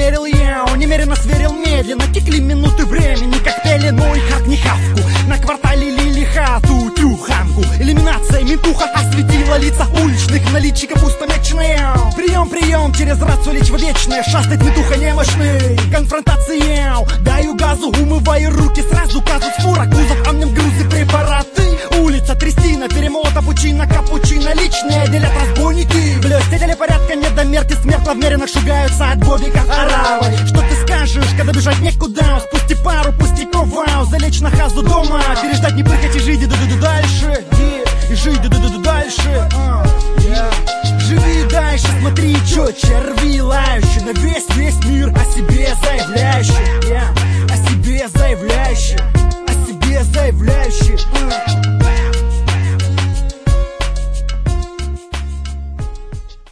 мерил я, немерено сверил медленно. Текли минуты времени, как пеленой, как не хавку. На квартале лили хату, тюханку. Иллюминация ментуха осветила лица уличных наличников устомеченные. Прием, прием, через рацию лечь в вечное. Шастать ментуха немощный. Конфронтация, даю газу, умываю руки. Сразу казус фура, кузов, а мне грузы, препараты. Улица, трясина, перемота, пучина, капучино. Личные делят разбойники. Блестители порядка, недомерки, смертно в меренах шугаются от бобика оравой. Что ты скажешь, когда бежать некуда? Спусти пару пустяков, вау, залечь на хазу дома. Переждать, не прыгать и жить, дальше. И жить, дальше. Живи дальше, смотри, чё, черви лающие. На весь мир о себе заявляющий. О себе заявляющий. О себе заявляющий.